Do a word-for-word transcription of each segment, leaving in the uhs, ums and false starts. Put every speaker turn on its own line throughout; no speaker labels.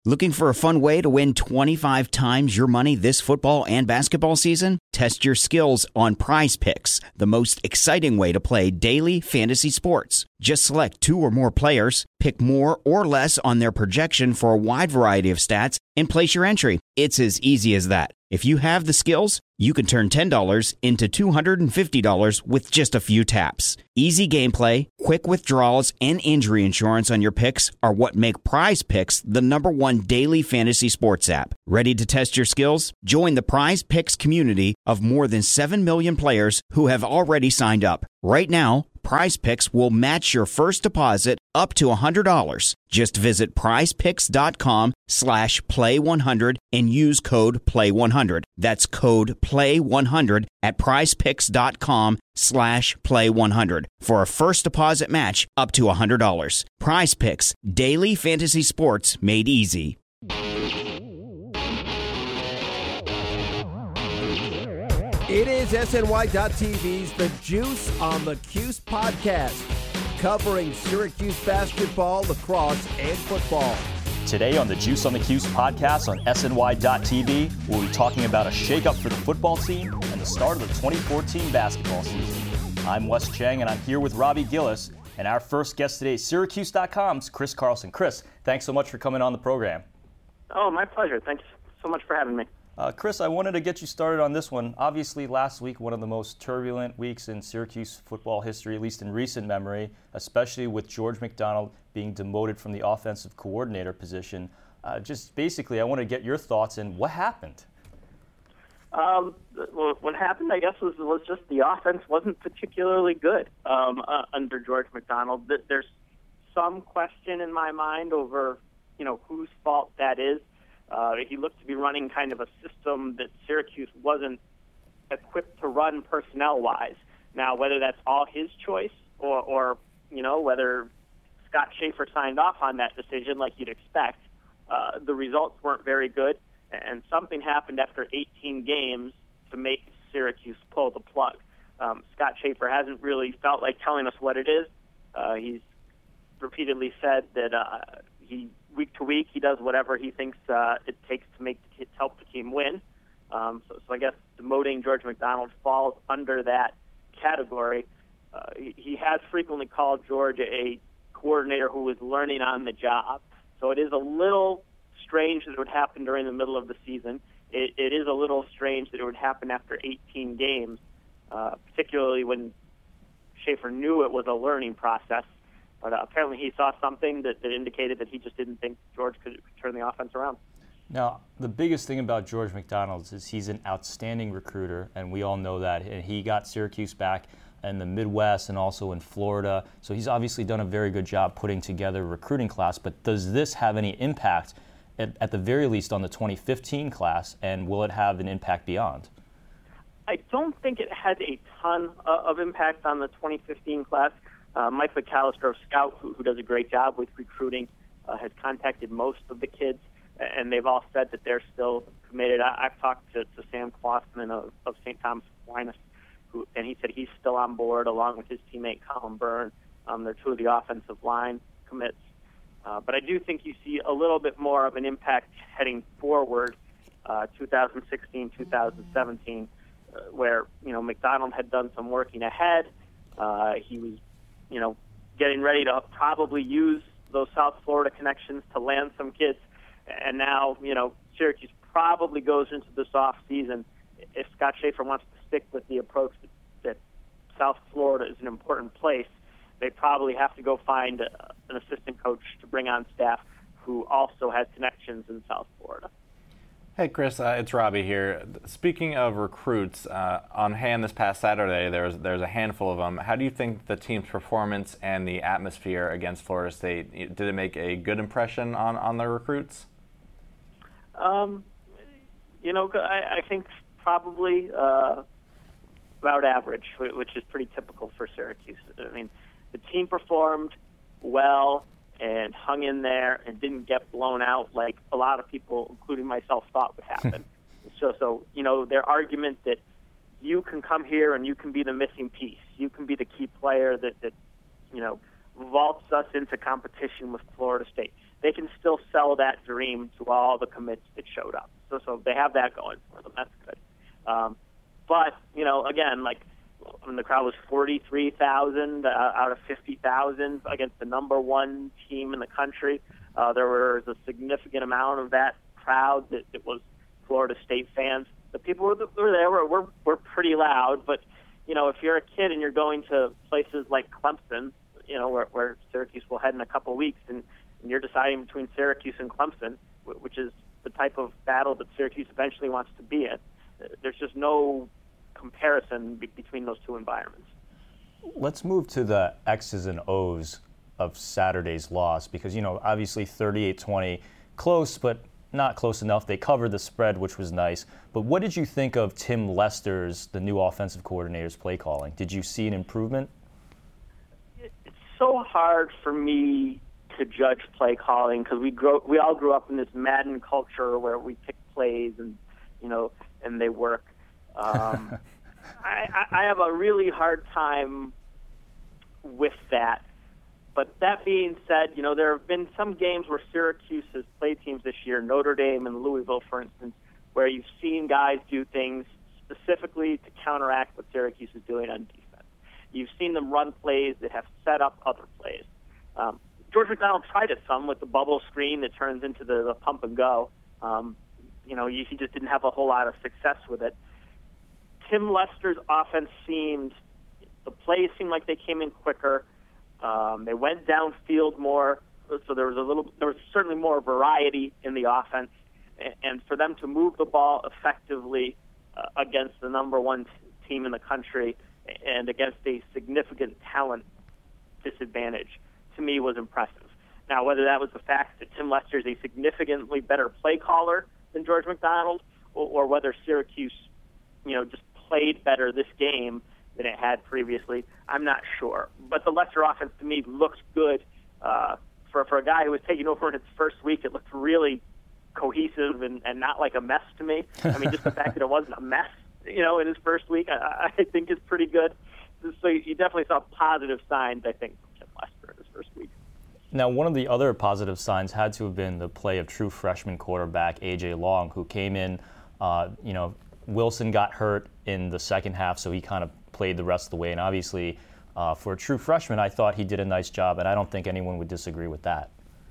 Looking for a fun way to win twenty-five times your money this football and basketball season? Test your skills on Prize Picks, the most exciting way to play daily fantasy sports. Just select two or more players, pick more or less on their projection for a wide variety of stats, and place your entry. It's as easy as that. If you have the skills, you can turn ten dollars into two hundred fifty dollars with just a few taps. Easy gameplay, quick withdrawals, and injury insurance on your picks are what make Prize Picks the number one daily fantasy sports app. Ready to test your skills? Join the Prize Picks community of more than seven million players who have already signed up. Right now, Prize Picks will match your first deposit up to one hundred dollars. Just visit prizepicks.com slash play one hundred and use code play one hundred. That's code play one hundred at prizepicks.com slash play one hundred for a first deposit match up to one hundred dollars. Prize Picks, daily fantasy sports made easy.
It is S N Y dot T V's The Juice on the Cuse podcast, covering Syracuse basketball, lacrosse, and football.
Today on the Juice on the Cuse podcast on S N Y dot T V, we'll be talking about a shakeup for the football team and the start of the twenty fourteen basketball season. I'm Wes Cheng, and I'm here with Robbie Gillis, and our first guest today is Syracuse dot com's Chris Carlson. Chris, thanks so much for coming on the program.
Oh, my pleasure. Thanks so much for having me.
Uh, Chris, I wanted to get you started on this one. Obviously, last week, one of the most turbulent weeks in Syracuse football history, at least in recent memory, especially with George McDonald being demoted from the offensive coordinator position. Uh, just basically, I want to get your thoughts on what happened.
Um, well, what happened, I guess, was, was just the offense wasn't particularly good um, uh, under George McDonald. There's some question in my mind over, you know, whose fault that is. Uh, he looked to be running kind of a system that Syracuse wasn't equipped to run personnel-wise. Now, whether that's all his choice or, or you know, whether Scott Schaefer signed off on that decision like you'd expect, uh, the results weren't very good, and something happened after eighteen games to make Syracuse pull the plug. Um, Scott Schaefer hasn't really felt like telling us what it is. Uh, he's repeatedly said that uh, he week to week, he does whatever he thinks uh, it takes to make to help the team win. Um, so, so I guess demoting George McDonald falls under that category. Uh, he, he has frequently called George a coordinator who was learning on the job. So it is a little strange that it would happen during the middle of the season. It, it is a little strange that it would happen after eighteen games, uh, particularly when Schaefer knew it was a learning process. But uh, apparently he saw something that, that indicated that he just didn't think George could, could turn the offense around.
Now, the biggest thing about George McDonald is he's an outstanding recruiter, and we all know that. And he got Syracuse back in the Midwest and also in Florida. So he's obviously done a very good job putting together a recruiting class. But does this have any impact, at, at the very least, on the twenty fifteen class, and will it have an impact beyond?
I don't think it had a ton uh, of impact on the twenty fifteen class. Uh, Mike McAllister of Scout, who, who does a great job with recruiting, uh, has contacted most of the kids, and they've all said that they're still committed. I, I've talked to, to Sam Klossman of, of Saint Thomas Aquinas, who, and he said he's still on board along with his teammate Colin Byrne. Um, they're two of the offensive line commits. Uh, but I do think you see a little bit more of an impact heading forward, uh, two thousand sixteen, two thousand seventeen, uh, where, you know, McDonald had done some working ahead. Uh, he was you know, getting ready to probably use those South Florida connections to land some kids. And now, you know, Syracuse probably goes into this off season. If Scott Schaefer wants to stick with the approach that, that South Florida is an important place, they probably have to go find a, an assistant coach to bring on staff who also has connections in South Florida.
Hey, Chris, uh, it's Robbie here. Speaking of recruits, uh, on hand this past Saturday, there's there's a handful of them. How do you think the team's performance and the atmosphere against Florida State, did it make a good impression on, on the recruits?
Um, you know, I, I think probably uh, about average, which is pretty typical for Syracuse. I mean, the team performed well and hung in there and didn't get blown out like a lot of people, including myself, thought would happen. so, so you know, their argument that you can come here and you can be the missing piece, you can be the key player that, that you know, vaults us into competition with Florida State. they can still sell that dream to all the commits that showed up. So, so they have that going for them. That's good. Um, but, you know, again, like, when the crowd was forty-three thousand uh, out of fifty thousand against the number one team in the country, uh, there was a significant amount of that crowd that, that was Florida State fans. The people who were there were, were, were pretty loud, but, you know, if you're a kid and you're going to places like Clemson, you know, where, where Syracuse will head in a couple weeks, and, and you're deciding between Syracuse and Clemson, which is the type of battle that Syracuse eventually wants to be in, there's just no comparison be- between those two environments.
Let's move to the X's and O's of Saturday's loss, because, you know, obviously thirty-eight twenty, close, but not close enough. They covered the spread, which was nice. But what did you think of Tim Lester's, the new offensive coordinator's, play calling? Did you see an improvement?
It's so hard for me to judge play calling because we grow, we all grew up in this Madden culture where we pick plays and, you know, and they work. Um, I, I have a really hard time with that. But that being said, you know, there have been some games where Syracuse has played teams this year, Notre Dame and Louisville, for instance, where you've seen guys do things specifically to counteract what Syracuse is doing on defense. You've seen them run plays that have set up other plays. Um, George McDonald tried it some with the bubble screen that turns into the, the pump and go. Um, you know, he just didn't have a whole lot of success with it. Tim Lester's offense seemed, the plays seemed like they came in quicker. Um, they went downfield more, so there was a little, there was certainly more variety in the offense. And, and for them to move the ball effectively uh, against the number one t- team in the country and against a significant talent disadvantage, to me, was impressive. Now, whether that was the fact that Tim Lester is a significantly better play caller than George McDonald, or, or whether Syracuse, you know, just played better this game than it had previously, I'm not sure. But the Lester offense, to me, looks good. Uh, for, for a guy who was taking over in its first week, it looked really cohesive and, and not like a mess to me. I mean, just the fact that it wasn't a mess, you know, in his first week, I, I think is pretty good. So you definitely saw positive signs, I think, from Tim Lester in his first week.
Now, one of the other positive signs had to have been the play of true freshman quarterback A J Long, who came in, uh, you know, Wilson got hurt in the second half, so he kind of played the rest of the way. And obviously, uh, for a true freshman, I thought he did a nice job, and I don't think anyone would disagree with that.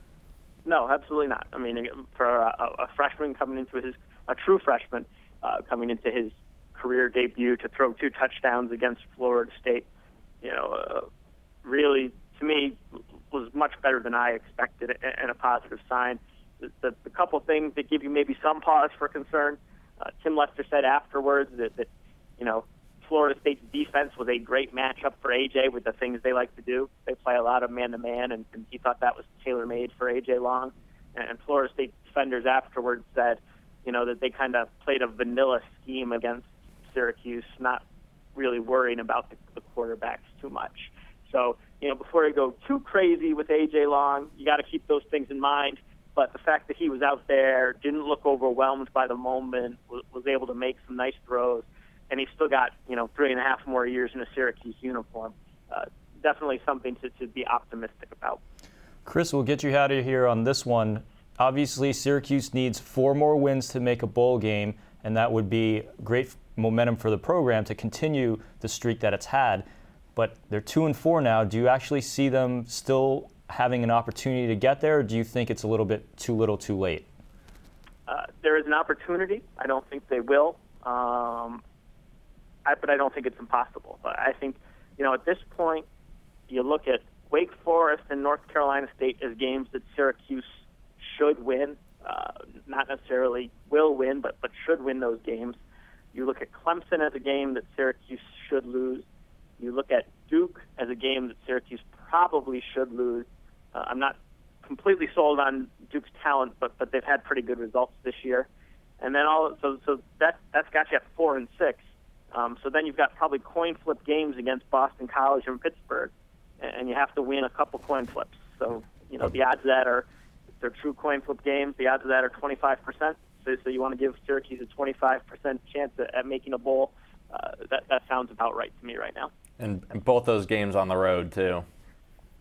No, absolutely not. I mean, for a, a freshman coming into his, a true freshman uh, coming into his career debut to throw two touchdowns against Florida State, you know, uh, really, to me, was much better than I expected and a positive sign. The, the, the couple things that give you maybe some pause for concern, uh, Tim Lester said afterwards that, that, you know, Florida State's defense was a great matchup for A J with the things they like to do. They play a lot of man-to-man, and, and he thought that was tailor-made for A J Long. And, and Florida State defenders afterwards said, you know, that they kind of played a vanilla scheme against Syracuse, not really worrying about the, the quarterbacks too much. So, you know, before you go too crazy with A J Long, you got to keep those things in mind. But the fact that he was out there, didn't look overwhelmed by the moment, was, was able to make some nice throws, and he's still got, you know, three and a half more years in a Syracuse uniform. Uh, definitely something to, to be optimistic about.
Chris, we'll get you out of here on this one. Obviously, Syracuse needs four more wins to make a bowl game, and that would be great momentum for the program to continue the streak that it's had. But they're two and four now. Do you actually see them still having an opportunity to get there, or do you think it's a little bit too little too late?
Uh, there is an opportunity. I don't think they will. Um, I, but I don't think it's impossible. But I think, you know, at this point, you look at Wake Forest and North Carolina State as games that Syracuse should win, uh, not necessarily will win, but, but should win those games. You look at Clemson as a game that Syracuse should lose. You look at Duke as a game that Syracuse probably should lose. Uh, I'm not completely sold on Duke's talent, but but they've had pretty good results this year. And then all so so that that's got you at four and six. Um, so then you've got probably coin flip games against Boston College and Pittsburgh, and you have to win a couple coin flips. So you know the odds of that are, if they're true coin flip games, the odds of that are twenty-five percent. So, so you want to give Syracuse a twenty-five percent chance at, at making a bowl. Uh, that that sounds about right to me right now.
And both those games on the road too.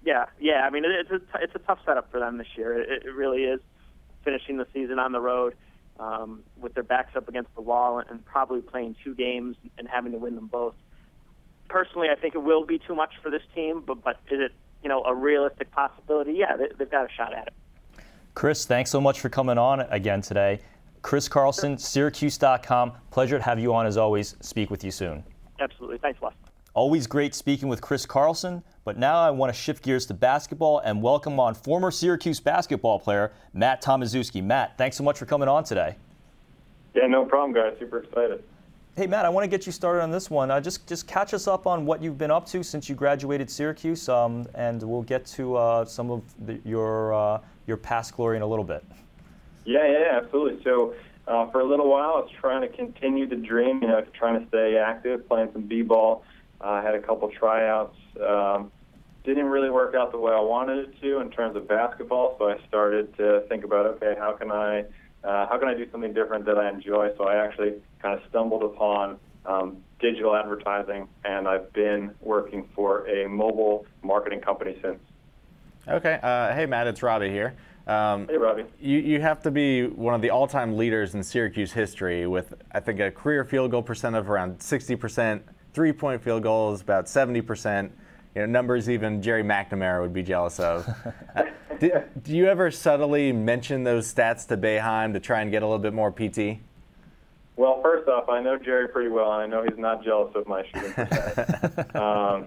Yeah, yeah. I mean, it, it's a t- it's a tough setup for them this year. It, it really is. Finishing the season on the road um, with their backs up against the wall and, and probably playing two games and having to win them both. Personally, I think it will be too much for this team, but but is it you know a realistic possibility? Yeah, they, they've got a shot at it.
Chris, thanks so much for coming on again today. Chris Carlson, Syracuse dot com. Pleasure to have you on as always. Speak with you soon.
Absolutely. Thanks, Les.
Always great speaking with Chris Carlson, but now I want to shift gears to basketball and welcome on former Syracuse basketball player Matt Tomaszewski. Matt, thanks so much for coming on today.
Yeah, no problem, guys. Super excited.
Hey, Matt, I want to get you started on this one. Uh, just just catch us up on what you've been up to since you graduated Syracuse, um, and we'll get to uh, some of the, your uh, your past glory in a little bit.
Yeah, yeah, yeah, absolutely. So uh, for a little while, I was trying to continue the dream, you know, trying to stay active, playing some b-ball. I uh, had a couple tryouts. Um, didn't really work out the way I wanted it to in terms of basketball, so I started to think about, okay, how can I uh, how can I do something different that I enjoy? So I actually kind of stumbled upon um, digital advertising, and I've been working for a mobile marketing company since.
Okay. Uh, hey, Matt, it's Robbie here. Um,
hey, Robbie.
You, you have to be one of the all-time leaders in Syracuse history with, I think, a career field goal percent of around sixty percent. Three-point field goals, about seventy percent. You know, numbers even Jerry McNamara would be jealous of. uh, do, do you ever subtly mention those stats to Boeheim to try and get a little bit more P T?
Well, first off, I know Jerry pretty well, and I know he's not jealous of my shooting percentage. um,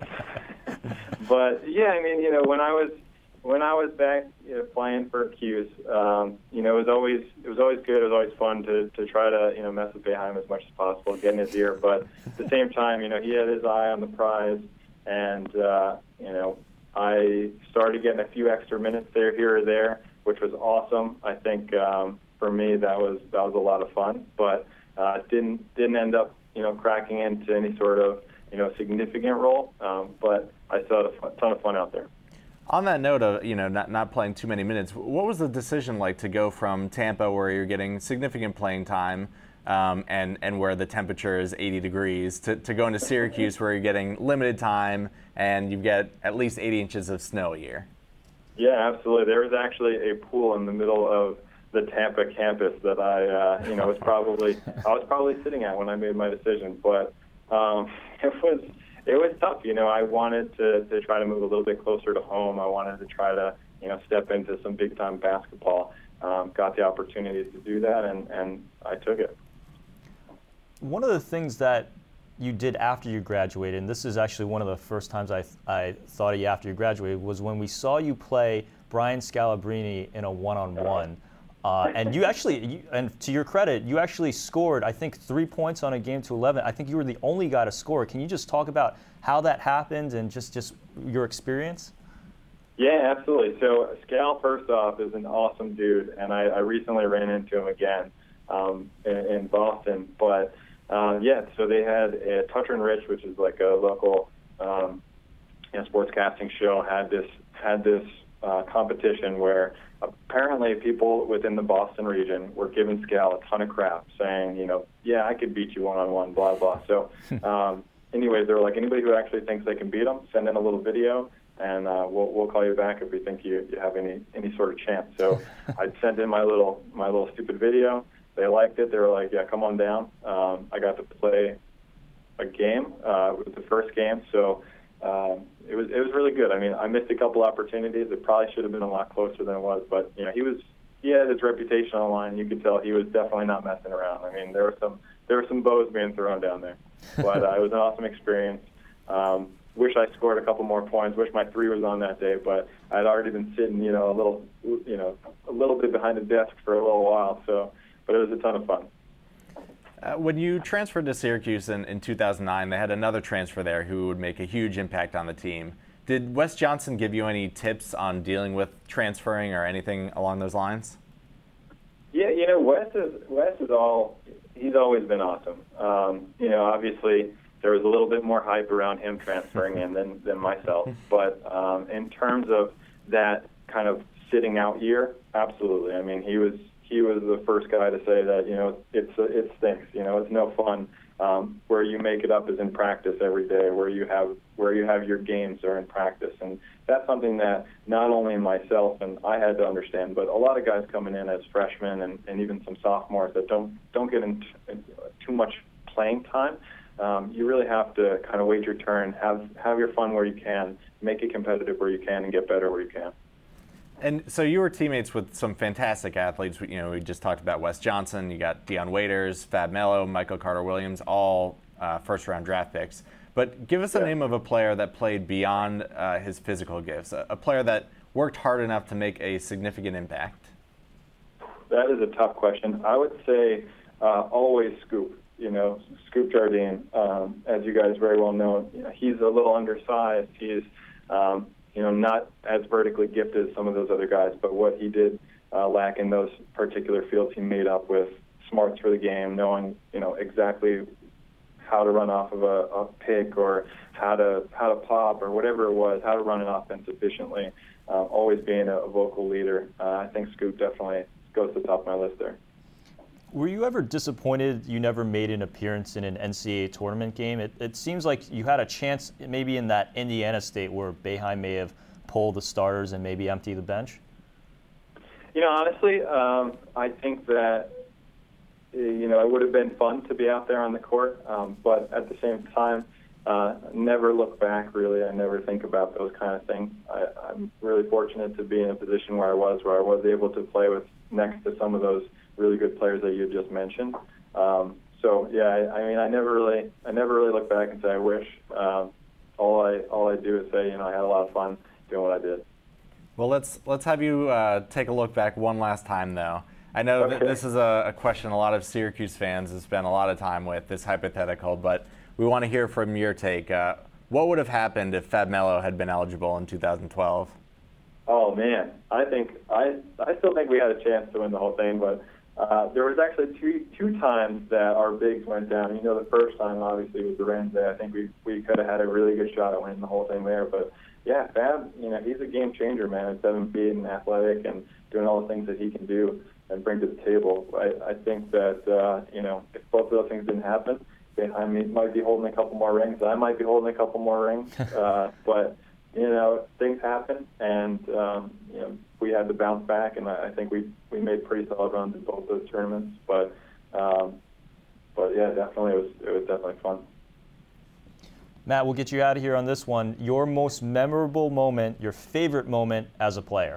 but yeah, I mean, you know, when I was when I was back you know, playing for Cuse, um, you know, it was always it was always good. It was always fun to, to try to you know mess with Boeheim as much as possible, get in his ear. But at the same time, you know, he had his eye on the prize, and uh, you know, I started getting a few extra minutes there, here or there, which was awesome. I think um, for me that was that was a lot of fun, but uh, didn't didn't end up you know cracking into any sort of you know significant role. Um, but I still had a fun, ton of fun out there.
On that note of you know not, not playing too many minutes, what was the decision like to go from Tampa, where you're getting significant playing time, um, and and where the temperature is eighty degrees, to, to going to Syracuse, where you're getting limited time and you get at least eighty inches of snow a year?
Yeah, absolutely. There was actually a pool in the middle of the Tampa campus that I uh, you know was probably I was probably sitting at when I made my decision, but um, it was. It was tough, you know. I wanted to, to try to move a little bit closer to home. I wanted to try to, you know, step into some big-time basketball. Um, got the opportunity to do that, and, and I took it.
One of the things that you did after you graduated, and this is actually one of the first times I, I thought of you after you graduated, was when we saw you play Brian Scalabrine in a one-on-one. Uh, and you actually, you, and to your credit, you actually scored, I think, three points on a game to eleven. I think you were the only guy to score. Can you just talk about how that happened and just, just your experience?
Yeah, absolutely. So Scal, first off, is an awesome dude, and I, I recently ran into him again um, in, in Boston. But, uh, yeah, so they had a Toucher and Rich, which is like a local um, you know, sportscasting show, had this had this uh, competition where apparently people within the Boston region were giving Scal a ton of crap, saying, you know, yeah, I could beat you one-on-one, blah, blah. So um, anyways, they were like, anybody who actually thinks they can beat them, send in a little video, and uh, we'll, we'll call you back if we think you, you have any, any sort of chance. So I'd sent in my little my little stupid video. They liked it. They were like, yeah, come on down. Um, I got to play a game. Uh, it was the first game, so um, it was it was really good. I mean, I missed a couple opportunities. It probably should have been a lot closer than it was, but you know, he was he had his reputation on the line. You could tell he was definitely not messing around. I mean, there were some there were some bows being thrown down there, but uh, it was an awesome experience. Um, wish I scored a couple more points. Wish my three was on that day, but I'd already been sitting, you know, a little, you know, a little bit behind the desk for a little while. So, but it was a ton of fun.
Uh, when you transferred to Syracuse in, in two thousand nine, they had another transfer there who would make a huge impact on the team. Did Wes Johnson give you any tips on dealing with transferring or anything along those lines?
Yeah, you know, Wes is Wes is all he's always been awesome. Um, you know, obviously there was a little bit more hype around him transferring in than than myself, but um, in terms of that kind of sitting out year, absolutely. I mean, he was. He was the first guy to say that, you know, it's it stinks, you know, it's no fun. Um, where you make it up is in practice every day, where you have, where you have your games or in practice. And that's something that not only myself and I had to understand, but a lot of guys coming in as freshmen and, and even some sophomores that don't don't get into too much playing time. Um, you really have to kind of wait your turn, have have your fun where you can, make it competitive where you can, and get better where you can.
And so you were teammates with some fantastic athletes. You know, we just talked about Wes Johnson. You got Dion Waiters, Fab Melo, Michael Carter-Williams, all uh, first-round draft picks. But give us a yeah. name of a player that played beyond uh, his physical gifts, a, a player that worked hard enough to make a significant impact.
That is a tough question. I would say uh, always Scoop. You know, Scoop Jardine, um, as you guys very well know, you know, he's a little undersized. He's, um, you know, not as vertically gifted as some of those other guys, but what he did uh, lack in those particular fields, he made up with smarts for the game, knowing, you know, exactly how to run off of a, a pick or how to how to pop or whatever it was, how to run an offense efficiently, uh, always being a, a vocal leader. Uh, I think Scoop definitely goes to the top of my list there.
Were you ever disappointed you never made an appearance in an N C double A tournament game? It, it seems like you had a chance maybe in that Indiana State where Boeheim may have pulled the starters and maybe empty the bench.
You know, honestly, um, I think that, you know, it would have been fun to be out there on the court, um, but at the same time, uh, never look back, really. I never think about those kind of things. I, I'm really fortunate to be in a position where I was, where I was able to play with next to some of those really good players that you just mentioned. Um, so yeah, I, I mean, I never really, I never really look back and say I wish. Um, all I, all I do is say, you know, I had a lot of fun doing what I did.
Well, let's let's have you uh, take a look back one last time, though. I know
okay.
that this is a, a question a lot of Syracuse fans have spent a lot of time with, this hypothetical, but we want to hear from your take. Uh, what would have happened if Fab Melo had been eligible in two thousand twelve?
Oh man, I think I, I still think we had a chance to win the whole thing, but. Uh, there was actually two two times that our bigs went down. You know, the first time obviously was the Renze. I think we we could have had a really good shot at winning the whole thing there. But yeah, Fab, you know, he's a game changer, man. At seven feet and athletic and doing all the things that he can do and bring to the table. I, I think that uh, you know, if both of those things didn't happen, I mean, might be holding a couple more rings. I might be holding a couple more rings. Uh, but you know, things happen, and um, you know, we had to bounce back, and I, I think we, we made pretty solid runs in both those tournaments. But um, but yeah, definitely it was it was definitely fun.
Matt, we'll get you out of here on this one. Your most memorable moment, your favorite moment as a player?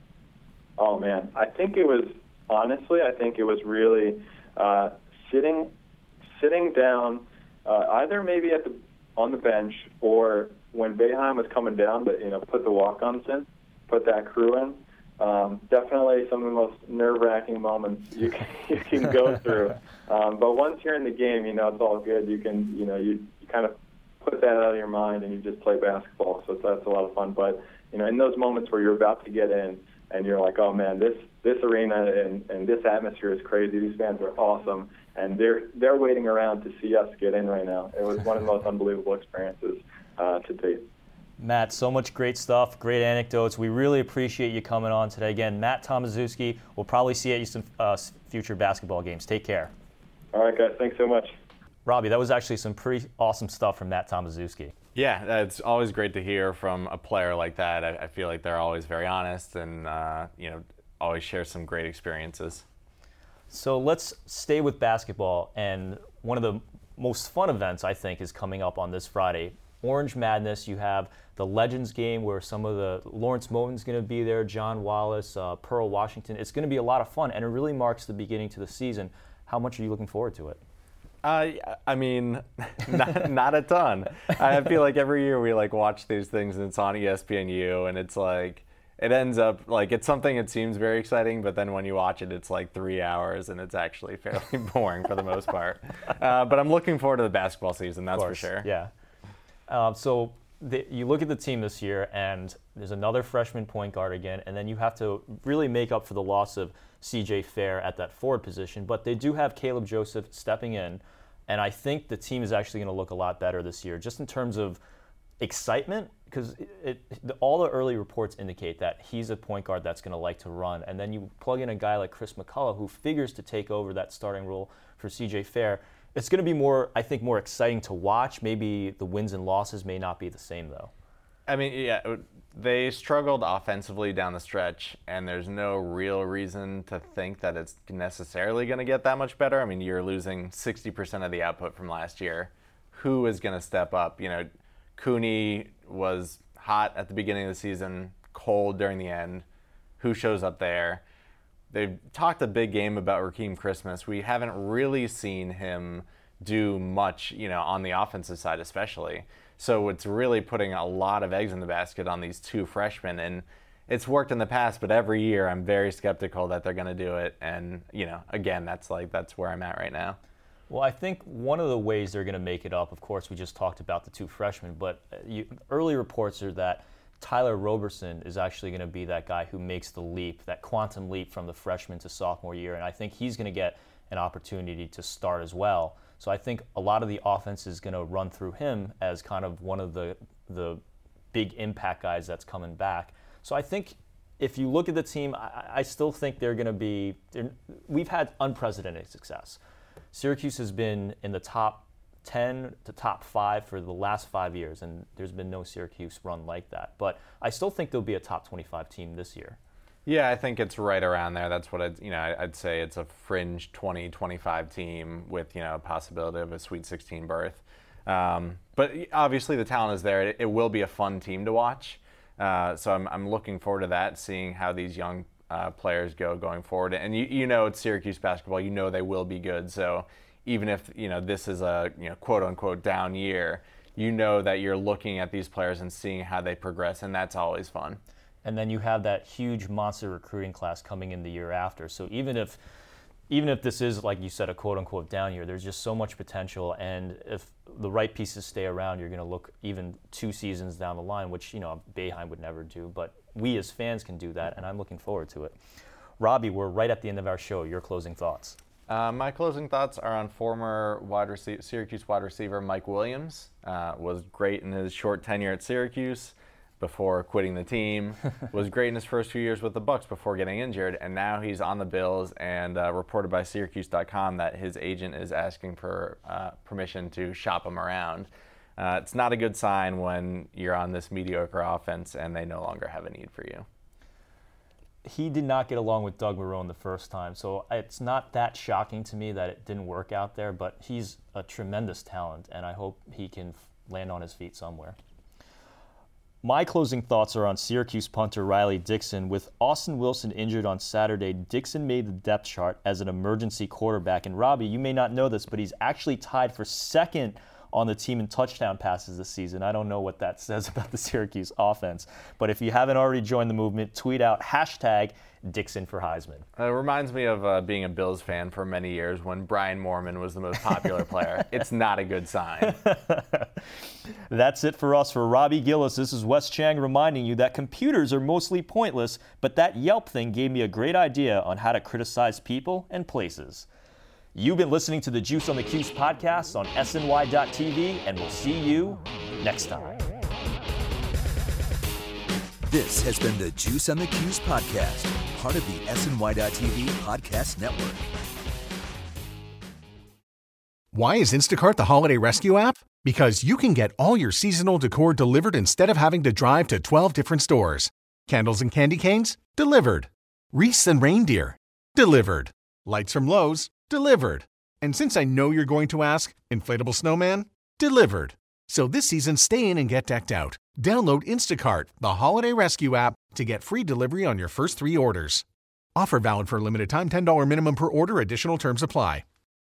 Oh man, I think it was honestly, I think it was really uh, sitting sitting down, uh, either maybe at the on the bench or when Boeheim was coming down, but you know, put the walk-ons in, put that crew in. Um, definitely some of the most nerve-wracking moments you can, you can go through. Um, but once you're in the game, you know, it's all good. You can, you know, you, you kind of put that out of your mind and you just play basketball. So that's a lot of fun. But you know, in those moments where you're about to get in and you're like, oh man, this this arena and, and this atmosphere is crazy. These fans are awesome, and they're they're waiting around to see us get in right now. It was one of the most unbelievable experiences uh, to date.
Matt, so much great stuff, great anecdotes. We really appreciate you coming on today. Again, Matt Tomaszewski. We'll probably see you at some uh, future basketball games. Take care.
All right, guys. Thanks so much.
Robbie, that was actually some pretty awesome stuff from Matt Tomaszewski.
Yeah, it's always great to hear from a player like that. I, I feel like they're always very honest and, uh, you know, always share some great experiences.
So let's stay with basketball. And one of the most fun events, I think, is coming up on this Friday. Orange Madness. You have the Legends game where some of the Lawrence Moten's going to be there, John Wallace, uh, Pearl Washington. It's going to be a lot of fun, and it really marks the beginning to the season. How much are you looking forward to it?
Uh, I mean, not, not a ton. I feel like every year we like watch these things and it's on E S P N U and it's like, it ends up like it's something that seems very exciting, but then when you watch it, it's like three hours and it's actually fairly boring for the most part. Uh, but I'm looking forward to the basketball season, that's for sure.
Yeah. Uh, so the, you look at the team this year and there's another freshman point guard again, and then you have to really make up for the loss of C J Fair at that forward position. But they do have Caleb Joseph stepping in. And I think the team is actually going to look a lot better this year, just in terms of excitement, because it, it, all the early reports indicate that he's a point guard that's going to like to run. And then you plug in a guy like Chris McCullough, who figures to take over that starting role for C J Fair. it's going to be more, I think, more exciting to watch. Maybe the wins and losses may not be the same, though.
I mean, yeah, they struggled offensively down the stretch, and there's no real reason to think that it's necessarily going to get that much better. I mean, you're losing sixty percent of the output from last year. Who is going to step up? You know, Cooney was hot at the beginning of the season, cold during the end. Who shows up there? They've talked a big game about Rakeem Christmas. We haven't really seen him do much, you know, on the offensive side especially. So it's really putting a lot of eggs in the basket on these two freshmen. And it's worked in the past, but every year I'm very skeptical that they're going to do it. And, you know, again, that's like, that's where I'm at right now.
Well, I think one of the ways they're going to make it up, of course, we just talked about the two freshmen, but you, early reports are that Tyler Roberson is actually going to be that guy who makes the leap, that quantum leap from the freshman to sophomore year. And I think he's going to get an opportunity to start as well. So I think a lot of the offense is going to run through him as kind of one of the the big impact guys that's coming back. So I think if you look at the team, I, I still think they're going to be – we've had unprecedented success. Syracuse has been in the top ten to top five for the last five years, and there's been no Syracuse run like that. But I still think they'll be a top twenty-five team this year.
Yeah, I think it's right around there. That's what I'd, you know, I'd say it's a fringe twenty, twenty-five team with, you know, a possibility of a Sweet sixteen berth. Um, but obviously the talent is there. It, it will be a fun team to watch. Uh, so I'm, I'm looking forward to that, seeing how these young uh, players go going forward. And you, you know, it's Syracuse basketball. You know they will be good. So even if, you know, this is a, you know, quote unquote down year, you know that you're looking at these players and seeing how they progress, and that's always fun.
And then you have that huge monster recruiting class coming in the year after. So even if even if this is, like you said, a quote unquote down year, there's just so much potential. And if the right pieces stay around, you're going to look even two seasons down the line, which, you know, Boeheim would never do. But we as fans can do that, and I'm looking forward to it. Robbie, we're right at the end of our show. Your closing thoughts.
Uh, my closing thoughts are on former wide receiver, Syracuse wide receiver Mike Williams. Uh, was great in his short tenure at Syracuse before quitting the team. Was great in his first few years with the Bucks before getting injured, and now he's on the Bills, and uh, reported by Syracuse dot com that his agent is asking for uh, permission to shop him around. Uh, it's not a good sign when you're on this mediocre offense and they no longer have a need for you.
He did not get along with Doug Marrone the first time, so it's not that shocking to me that it didn't work out there, but he's a tremendous talent, and I hope he can land on his feet somewhere. My closing thoughts are on Syracuse punter Riley Dixon. With Austin Wilson injured on Saturday, Dixon made the depth chart as an emergency quarterback. And Robbie, you may not know this, but he's actually tied for second on the team in touchdown passes this season. I don't know what that says about the Syracuse offense. But if you haven't already joined the movement, tweet out hashtag Dixon for Heisman.
It reminds me of uh, being a Bills fan for many years when Brian Moorman was the most popular player. It's not a good sign.
That's it for us. For Robbie Gillis, this is Wes Chang reminding you that computers are mostly pointless, but that Yelp thing gave me a great idea on how to criticize people and places. You've been listening to the Juice on the Cuse podcast on S N Y dot T V, and we'll see you next time.
This has been the Juice on the Cuse podcast, part of the S N Y dot T V podcast network.
Why is Instacart the holiday rescue app? Because you can get all your seasonal decor delivered instead of having to drive to twelve different stores. Candles and candy canes? Delivered. Wreaths and reindeer? Delivered. Lights from Lowe's? Delivered. And since I know you're going to ask, inflatable snowman? Delivered. So this season, stay in and get decked out. Download Instacart, the holiday rescue app, to get free delivery on your first three orders. Offer valid for a limited time, ten dollars minimum per order. Additional terms apply.